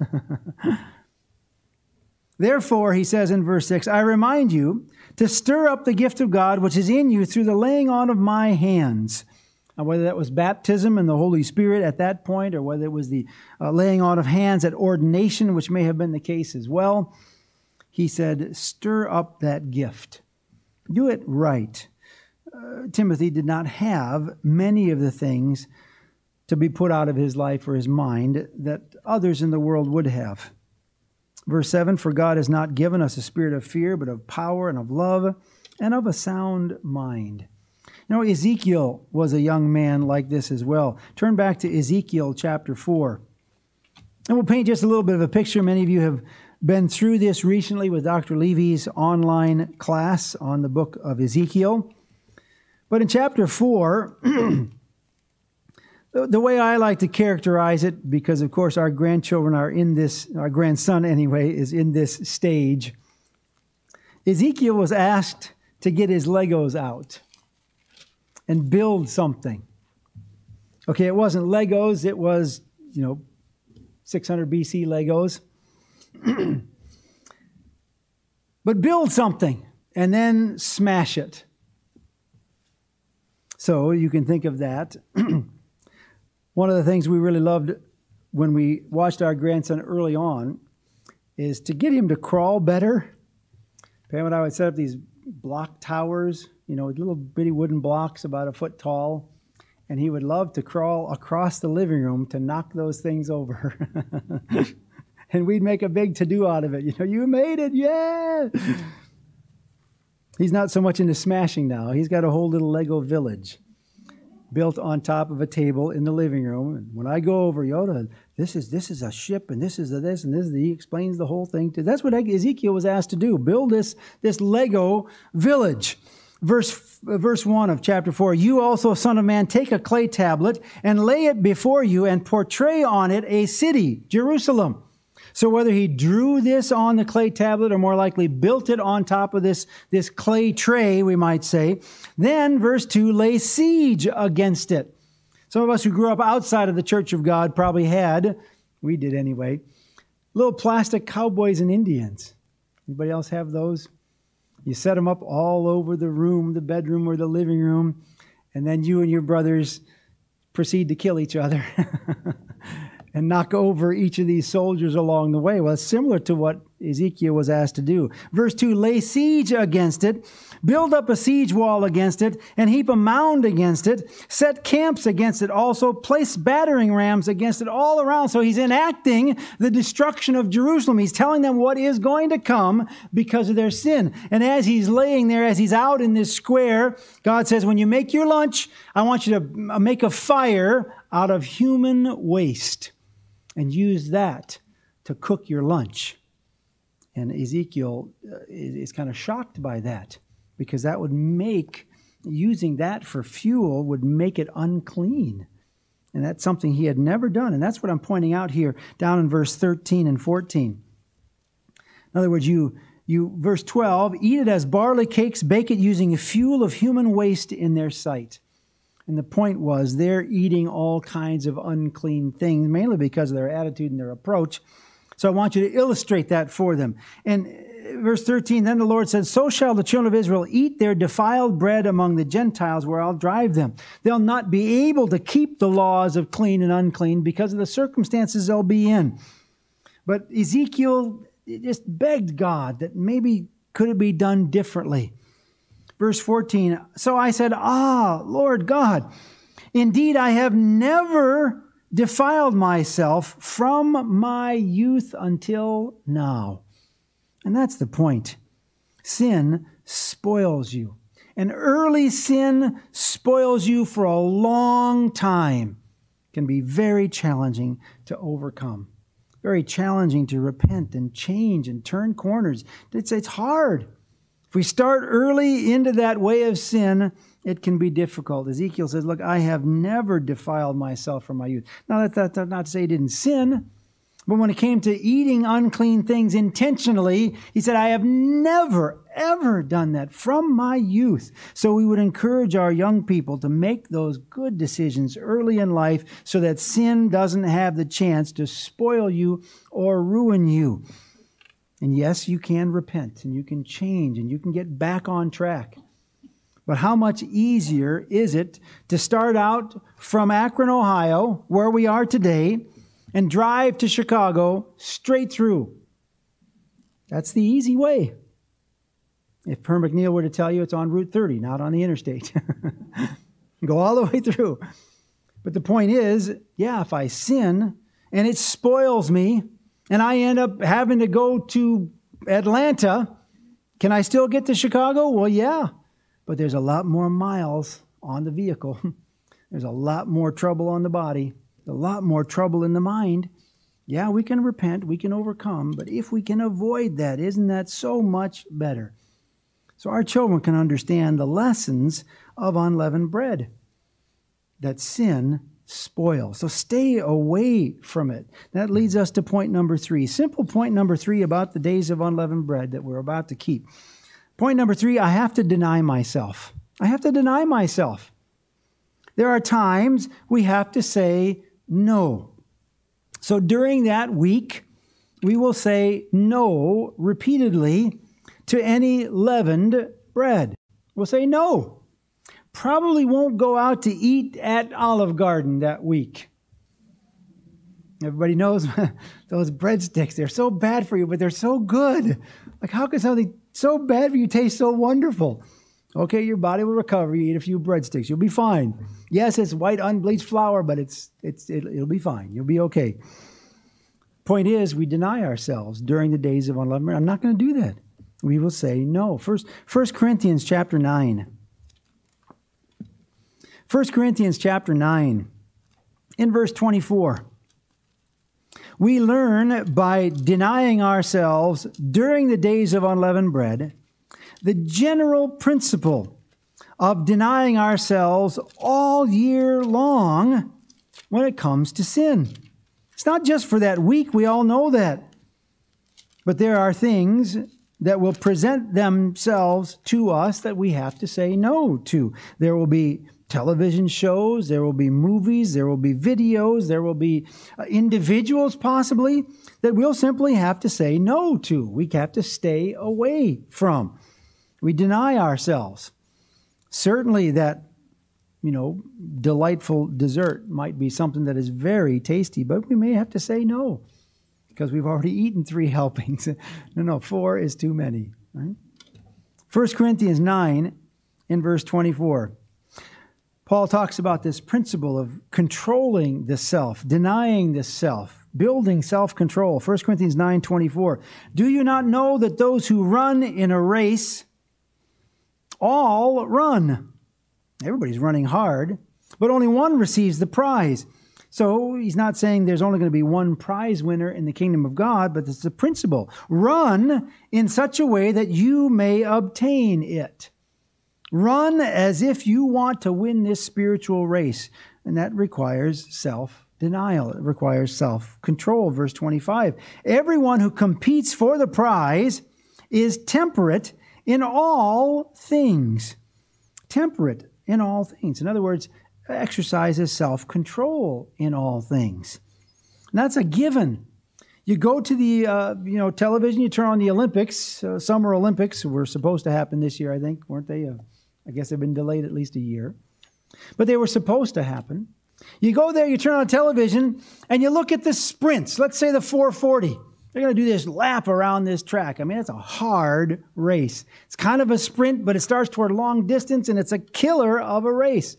Therefore, he says in verse 6, I remind you to stir up the gift of God which is in you through the laying on of my hands. Now, whether that was baptism and the Holy Spirit at that point, or whether it was the laying on of hands at ordination, which may have been the case as well, he said, stir up that gift. Do it right. Timothy did not have many of the things to be put out of his life or his mind that others in the world would have. Verse 7, for God has not given us a spirit of fear, but of power and of love and of a sound mind. You know, Ezekiel was a young man like this as well. Turn back to Ezekiel chapter 4. And we'll paint just a little bit of a picture. Many of you have been through this recently with Dr. Levy's online class on the book of Ezekiel. But in chapter 4, the way I like to characterize it, because of course our grandchildren are in this, our grandson anyway, is in this stage. Ezekiel was asked to get his Legos out and build something. Okay, it wasn't Legos, it was, 600 BC Legos. But build something and then smash it. So you can think of that. One of the things we really loved when we watched our grandson early on is to get him to crawl better. Pam and I would set up these block towers, with little bitty wooden blocks about a foot tall. And he would love to crawl across the living room to knock those things over. And we'd make a big to-do out of it. You made it, yeah! He's not so much into smashing now. He's got a whole little Lego village built on top of a table in the living room. And when I go over, Yoda, this is a ship, and this is a this, and this is he explains the whole thing. That's what Ezekiel was asked to do, build this Lego village. Verse 1 of chapter 4, you also, son of man, take a clay tablet and lay it before you and portray on it a city, Jerusalem. So whether he drew this on the clay tablet or more likely built it on top of this clay tray, we might say, then verse 2, lay siege against it. Some of us who grew up outside of the Church of God probably had, we did anyway, little plastic cowboys and Indians. Anybody else have those? You set them up all over the room, the bedroom or the living room, and then you and your brothers proceed to kill each other and knock over each of these soldiers along the way. Well, it's similar to what Ezekiel was asked to do. Verse 2, lay siege against it, build up a siege wall against it, and heap a mound against it, set camps against it also, place battering rams against it all around. So he's enacting the destruction of Jerusalem. He's telling them what is going to come because of their sin. And as he's laying there, as he's out in this square, God says, when you make your lunch, I want you to make a fire out of human waste and use that to cook your lunch. And Ezekiel is kind of shocked by that, because that would make, using that for fuel would make it unclean. And that's something he had never done. And that's what I'm pointing out here down in verse 13 and 14. In other words, verse 12, eat it as barley cakes, bake it using a fuel of human waste in their sight. And the point was they're eating all kinds of unclean things, mainly because of their attitude and their approach. So I want you to illustrate that for them. And verse 13, then the Lord said, so shall the children of Israel eat their defiled bread among the Gentiles where I'll drive them. They'll not be able to keep the laws of clean and unclean because of the circumstances they'll be in. But Ezekiel just begged God that maybe could it be done differently. Verse 14, so I said, Lord God, indeed I have never defiled myself from my youth until now. And that's the point. Sin spoils you. And early sin spoils you for a long time. It can be very challenging to overcome. Very challenging to repent and change and turn corners. It's hard. If we start early into that way of sin, it can be difficult. Ezekiel says, look, I have never defiled myself from my youth. Now, that's not to say he didn't sin, but when it came to eating unclean things intentionally, he said, I have never, ever done that from my youth. So we would encourage our young people to make those good decisions early in life so that sin doesn't have the chance to spoil you or ruin you. And yes, you can repent and you can change and you can get back on track. But how much easier is it to start out from Akron, Ohio, where we are today, and drive to Chicago straight through? That's the easy way. If Per McNeil were to tell you it's on Route 30, not on the interstate. Go all the way through. But the point is, if I sin and it spoils me, and I end up having to go to Atlanta, can I still get to Chicago? Well, yeah. But there's a lot more miles on the vehicle. There's a lot more trouble on the body. A lot more trouble in the mind. Yeah, we can repent. We can overcome. But if we can avoid that, isn't that so much better? So our children can understand the lessons of unleavened bread. That sin spoils. So stay away from it. That leads us to point number 3. Simple point number 3 about the days of unleavened bread that we're about to keep. Point number 3, I have to deny myself. I have to deny myself. There are times we have to say no. So during that week, we will say no repeatedly to any leavened bread. We'll say no. Probably won't go out to eat at Olive Garden that week. Everybody knows those breadsticks. They're so bad for you, but they're so good. Like, how can something so bad for you taste so wonderful? Okay, your body will recover. You eat a few breadsticks. You'll be fine. Yes, it's white unbleached flour, but it'll be fine. You'll be okay. Point is, we deny ourselves during the days of unleavened bread. I'm not going to do that. We will say no. First Corinthians chapter 9. 1 Corinthians chapter 9, in verse 24. We learn by denying ourselves during the days of unleavened bread the general principle of denying ourselves all year long when it comes to sin. It's not just for that week, we all know that. But there are things that will present themselves to us that we have to say no to. There will be television shows, there will be movies, there will be videos, there will be individuals possibly that we'll simply have to say no to. We have to stay away from. We deny ourselves. Certainly that, delightful dessert might be something that is very tasty, but we may have to say no because we've already eaten 3 helpings. No, 4 is too many. Right? 1 Corinthians 9 in verse 24. Paul talks about this principle of controlling the self, denying the self, building self-control. 1 Corinthians 9:24. Do you not know that those who run in a race all run? Everybody's running hard, but only one receives the prize. So he's not saying there's only going to be one prize winner in the kingdom of God, but it's the principle. Run in such a way that you may obtain it. Run as if you want to win this spiritual race. And that requires self-denial. It requires self-control. Verse 25. Everyone who competes for the prize is temperate in all things. Temperate in all things. In other words, exercises self-control in all things. And that's a given. You go to the television, you turn on the Olympics. Summer Olympics were supposed to happen this year, I think, weren't they? I guess they've been delayed at least a year. But they were supposed to happen. You go there, you turn on television, and you look at the sprints. Let's say the 440. They're going to do this lap around this track. I mean, it's a hard race. It's kind of a sprint, but it starts toward long distance, and it's a killer of a race.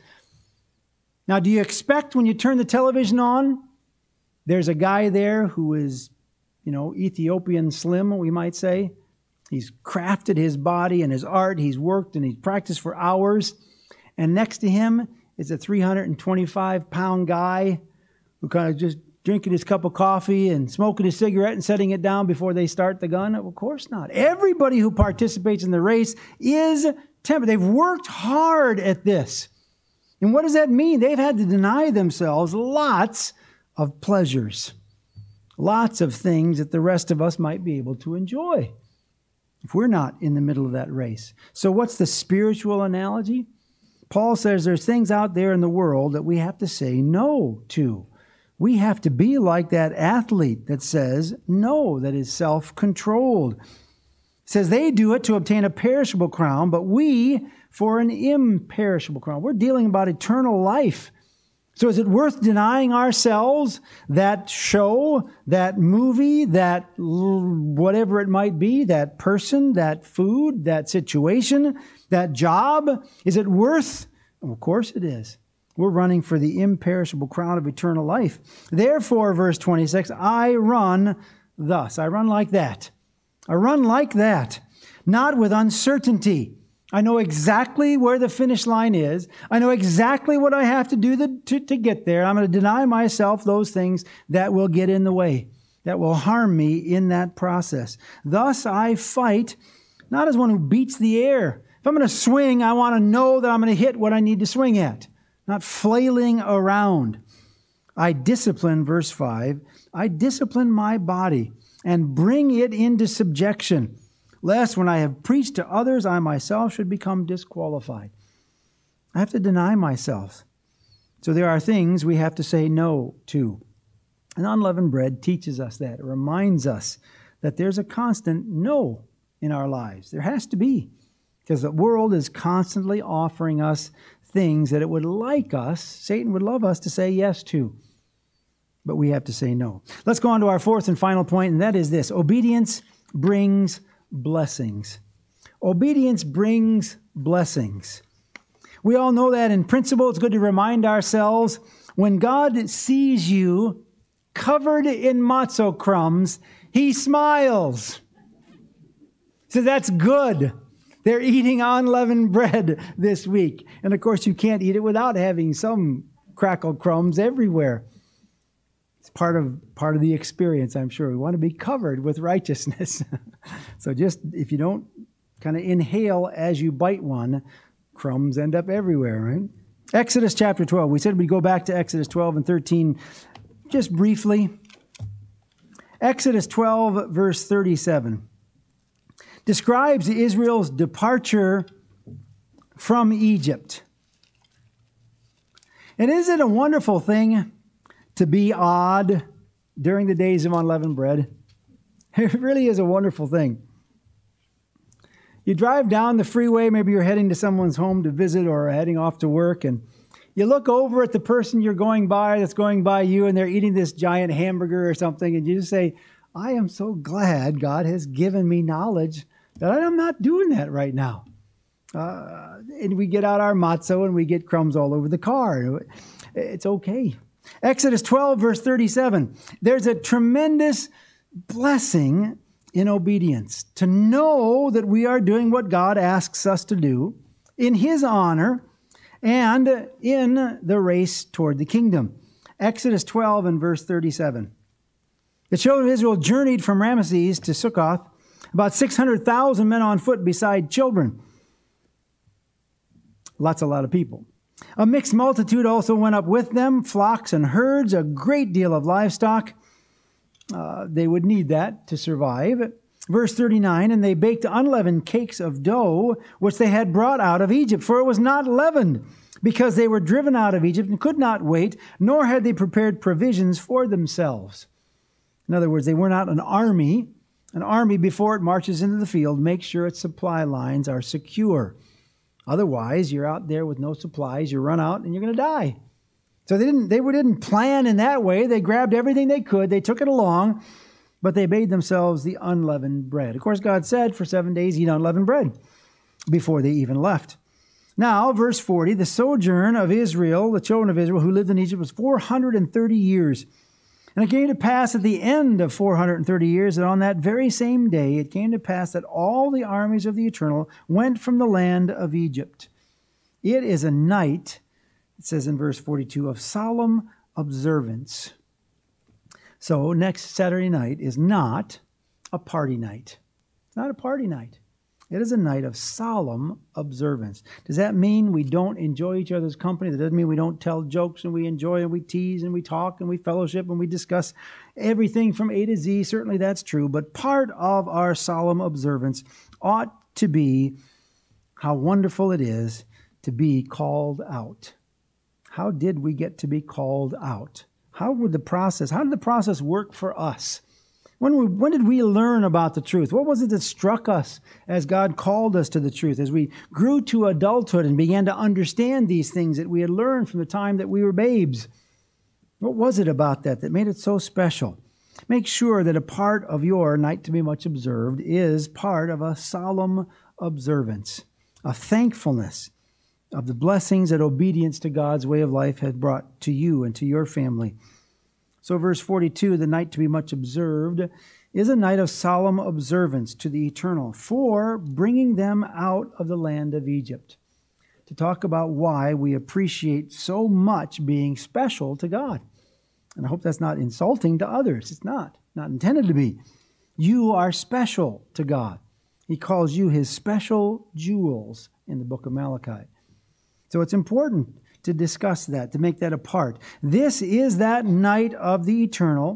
Now, do you expect when you turn the television on, there's a guy there who is, Ethiopian slim, we might say. He's crafted his body and his art. He's worked and he's practiced for hours. And next to him is a 325-pound guy who kind of just drinking his cup of coffee and smoking his cigarette and setting it down before they start the gun? Of course not. Everybody who participates in the race is temperate. They've worked hard at this. And what does that mean? They've had to deny themselves lots of pleasures, lots of things that the rest of us might be able to enjoy if we're not in the middle of that race. So what's the spiritual analogy? Paul says there's things out there in the world that we have to say no to. We have to be like that athlete that says no, that is self-controlled. It says they do it to obtain a perishable crown, but we for an imperishable crown. We're dealing about eternal life. So is it worth denying ourselves that show, that movie, that whatever it might be, that person, that food, that situation, that job? Is it worth? Of course it is. We're running for the imperishable crown of eternal life. Therefore, verse 26, I run thus. I run like that. I run like that, not with uncertainty. I know exactly where the finish line is. I know exactly what I have to do to get there. I'm going to deny myself those things that will get in the way, that will harm me in that process. Thus I fight, not as one who beats the air. If I'm going to swing, I want to know that I'm going to hit what I need to swing at, not flailing around. I discipline, verse 5, I discipline my body and bring it into subjection. lest when I have preached to others, I myself should become disqualified. I have to deny myself. So there are things we have to say no to. And unleavened bread teaches us that. It reminds us that there's a constant no in our lives. There has to be, because the world is constantly offering us things that it would like us, Satan would love us to say yes to. But we have to say no. Let's go on to our fourth and final point, and that is this. Obedience brings blessings. Obedience brings blessings. We all know that in principle. It's good to remind ourselves, when God sees you covered in matzo crumbs, He smiles. He says, that's good. They're eating unleavened bread this week. And of course, you can't eat it without having some crackled crumbs everywhere. It's part of the experience, I'm sure. We want to be covered with righteousness. So just, if you don't kind of inhale as you bite one, crumbs end up everywhere, right? Exodus chapter 12. We said we'd go back to Exodus 12 and 13 just briefly. Exodus 12, verse 37, describes Israel's departure from Egypt. And isn't it a wonderful thing to be odd during the days of unleavened bread? It really is a wonderful thing. You drive down the freeway, maybe you're heading to someone's home to visit or heading off to work, and you look over at the person you're going by that's going by you, and they're eating this giant hamburger or something, and you just say, I am so glad God has given me knowledge that I'm not doing that right now. And we get out our matzo and we get crumbs all over the car. It's okay. Exodus 12, verse 37. There's a tremendous blessing in obedience. To know that we are doing what God asks us to do in His honor and in the race toward the kingdom. Exodus 12 and verse 37. The children of Israel journeyed from Ramesses to Succoth, about 600,000 men on foot beside children. A lot of people. A mixed multitude also went up with them, flocks and herds, a great deal of livestock. They would need that to survive. Verse 39, and they baked unleavened cakes of dough, which they had brought out of Egypt, for it was not leavened, because they were driven out of Egypt and could not wait, nor had they prepared provisions for themselves. In other words, they were not an army. An army, before it marches into the field, makes sure its supply lines are secure. Otherwise, you're out there with no supplies, you run out, and you're going to die. So they didn't plan in that way. They grabbed everything they could. They took it along, but they made themselves the unleavened bread. Of course, God said for 7 days, eat unleavened bread before they even left. Now, verse 40, the sojourn of Israel, the children of Israel who lived in Egypt, was 430 years. And it came to pass at the end of 430 years that on that very same day it came to pass that all the armies of the Eternal went from the land of Egypt. It is a night, it says in verse 42, of solemn observance. So next Saturday night is not a party night. It's not a party night. It is a night of solemn observance. Does that mean we don't enjoy each other's company? That doesn't mean we don't tell jokes and we enjoy and we tease and we talk and we fellowship and we discuss everything from A to Z. Certainly that's true. But part of our solemn observance ought to be how wonderful it is to be called out. How did we get to be called out? How did the process work for us? When did we learn about the truth? What was it that struck us as God called us to the truth? As we grew to adulthood and began to understand these things that we had learned from the time that we were babes. What was it about that made it so special? Make sure that a part of your night to be much observed is part of a solemn observance, a thankfulness of the blessings that obedience to God's way of life has brought to you and to your family. So verse 42, the night to be much observed, is a night of solemn observance to the Eternal for bringing them out of the land of Egypt. To talk about why we appreciate so much being special to God. And I hope that's not insulting to others. It's not intended to be. You are special to God. He calls you His special jewels in the book of Malachi. So it's important to discuss that, to make that a part. This is that night of the Eternal,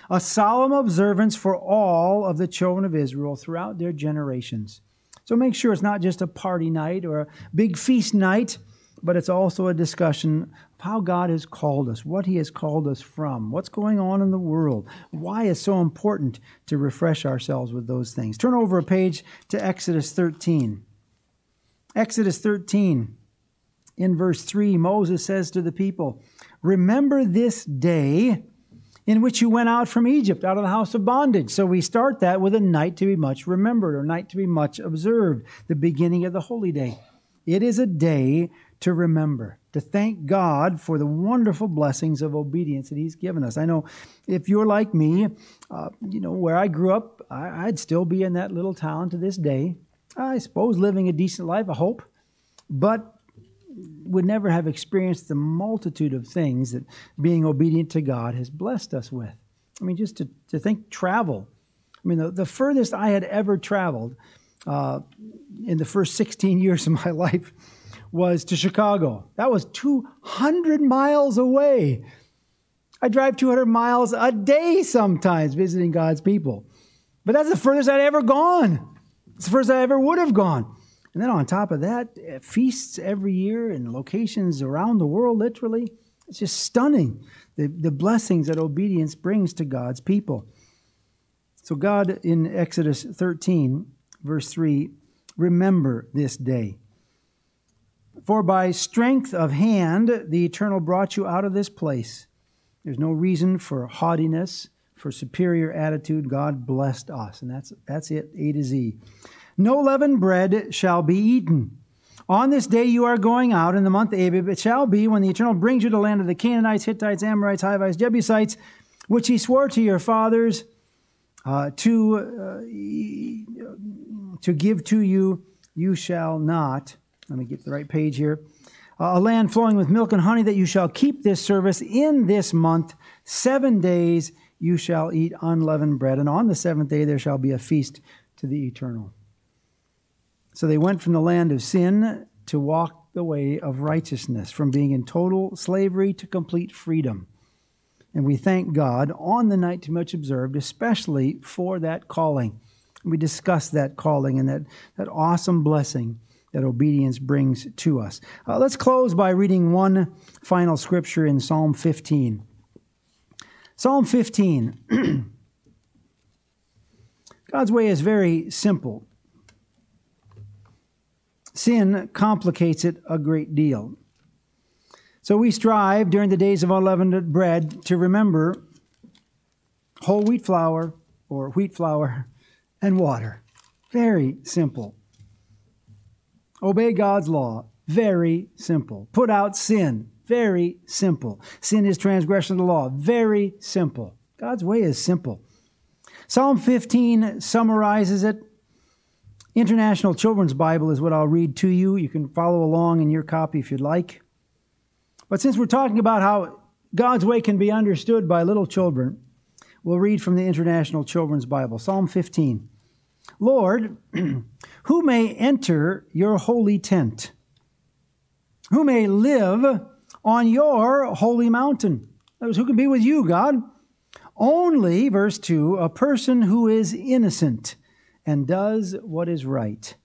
a solemn observance for all of the children of Israel throughout their generations. So make sure it's not just a party night or a big feast night, but it's also a discussion of how God has called us, what He has called us from, what's going on in the world, why it's so important to refresh ourselves with those things. Turn over a page to Exodus 13. Exodus 13, in verse 3, Moses says to the people, "Remember this day in which you went out from Egypt, out of the house of bondage." So we start that with a night to be much remembered, or night to be much observed, the beginning of the holy day. It is a day to remember, to thank God for the wonderful blessings of obedience that He's given us. I know if you're like me, where I grew up, I'd still be in that little town to this day. I suppose living a decent life, I hope, but would never have experienced the multitude of things that being obedient to God has blessed us with. I mean, just to think travel. I mean, the furthest I had ever traveled in the first 16 years of my life was to Chicago. That was 200 miles away. I drive 200 miles a day sometimes visiting God's people. But that's the furthest I'd ever gone. It's the furthest I ever would have gone. And then on top of that, feasts every year in locations around the world, literally. It's just stunning, the blessings that obedience brings to God's people. So God, in Exodus 13, verse 3, "Remember this day. For by strength of hand the Eternal brought you out of this place." There's no reason for haughtiness, for superior attitude. God blessed us, and that's it, A to Z. "No leavened bread shall be eaten. On this day you are going out in the month Abib. It shall be when the Eternal brings you to the land of the Canaanites, Hittites, Amorites, Hivites, Jebusites, which He swore to your fathers to give to you, you shall not." Let me get the right page here. "A land flowing with milk and honey, that you shall keep this service in this month. 7 days you shall eat unleavened bread, and on the seventh day there shall be a feast to the Eternal." So they went from the land of sin to walk the way of righteousness, from being in total slavery to complete freedom. And we thank God on the night to much observed, especially for that calling. We discussed that calling and that awesome blessing that obedience brings to us. Let's close by reading one final scripture in Psalm 15. Psalm 15. God's way is very simple. Sin complicates it a great deal. So we strive during the days of unleavened bread to remember whole wheat flour or wheat flour and water. Very simple. Obey God's law. Very simple. Put out sin. Very simple. Sin is transgression of the law. Very simple. God's way is simple. Psalm 15 summarizes it. International Children's Bible is what I'll read to you. You can follow along in your copy if you'd like. But since we're talking about how God's way can be understood by little children, we'll read from the International Children's Bible. Psalm 15. "Lord, who may enter your holy tent? Who may live on your holy mountain?" That is, who can be with you, God? "Only," verse 2, "a person who is innocent and does what is right."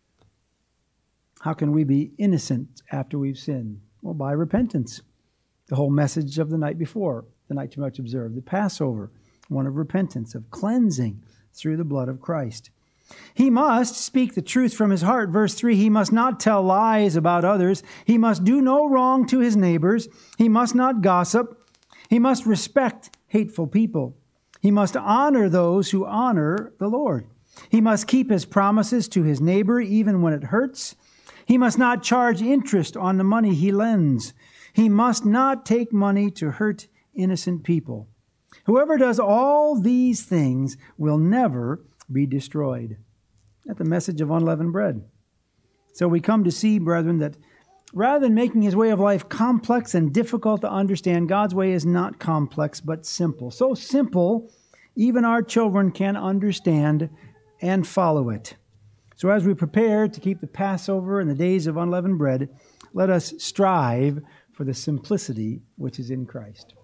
How can we be innocent after we've sinned? Well, by repentance. The whole message of the night before, the night too much observed, the Passover, one of repentance, of cleansing through the blood of Christ. "He must speak the truth from his heart." Verse 3, "He must not tell lies about others. He must do no wrong to his neighbors. He must not gossip. He must respect hateful people. He must honor those who honor the Lord. He must keep his promises to his neighbor even when it hurts. He must not charge interest on the money he lends. He must not take money to hurt innocent people. Whoever does all these things will never be destroyed." That's the message of unleavened bread. So we come to see, brethren, that rather than making his way of life complex and difficult to understand, God's way is not complex but simple. So simple, even our children can understand and follow it. So as we prepare to keep the Passover and the days of unleavened bread, let us strive for the simplicity which is in Christ.